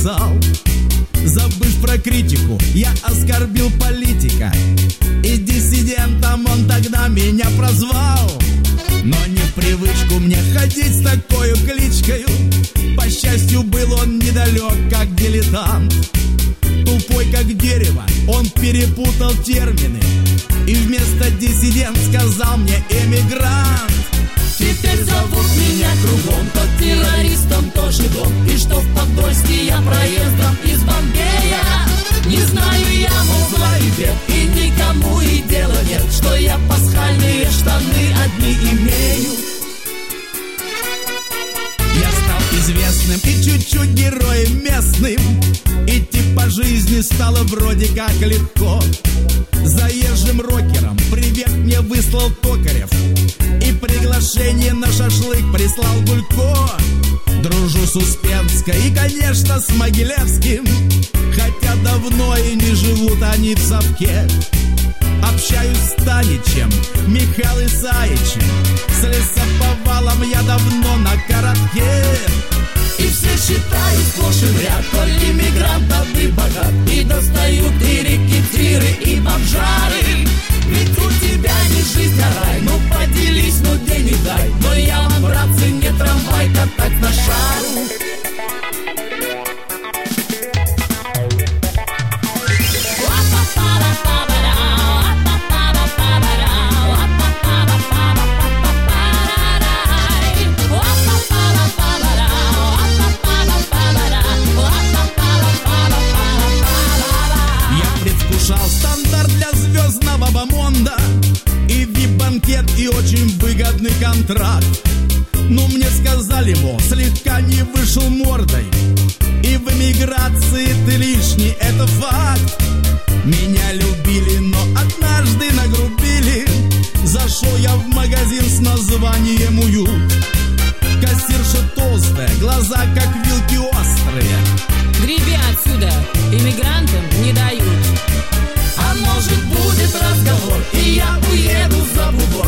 сказал. Забыв про критику, я оскорбил политика, и диссидентом он тогда меня прозвал. Но не в привычку мне ходить с такой кличкою. По счастью, был он недалек, как дилетант. Тупой, как дерево, он перепутал термины и вместо диссидент сказал мне эмигрант. Теперь зовут меня кругом, то террористом, то жидом. И что в Подольске я проездом из Бомбея. Не знаю я, мол, зла и бед, и никому и дела нет, что я пасхальные штаны одни имею. Я стал известным и чуть-чуть героем местным, идти по жизни стало вроде как легко. Заезжим рокером привет мне выслал Токарев, и приглашение на шашлык прислал Гулько. Дружу с Успенской и, конечно, с Могилевским, хотя давно и не живут они в совке. Общаюсь с Таничем, Михаилом Исаичем, с Лесоповалом я давно на коротке. И все считают сплошь и в ряд, то иммигрантов и богат, и достают и рекетиры, и бомжары. Ведь у тебя не жизнь, а рай, ну поделись, ну денег дай. Но я вам, братцы, не трамвай, катать на шару. Стандарт для звездного бомонда и вип-банкет, и очень выгодный контракт. Ну, мне сказали, мол, слегка не вышел мордой, и в эмиграции ты лишний, это факт. Меня любили, но однажды нагрубили. Зашел я в магазин с названием «Уют». Кассирша толстая, глаза как вилки острые. Греби отсюда, иммигрантам не дают. А может будет разговор, и я уеду за бугор.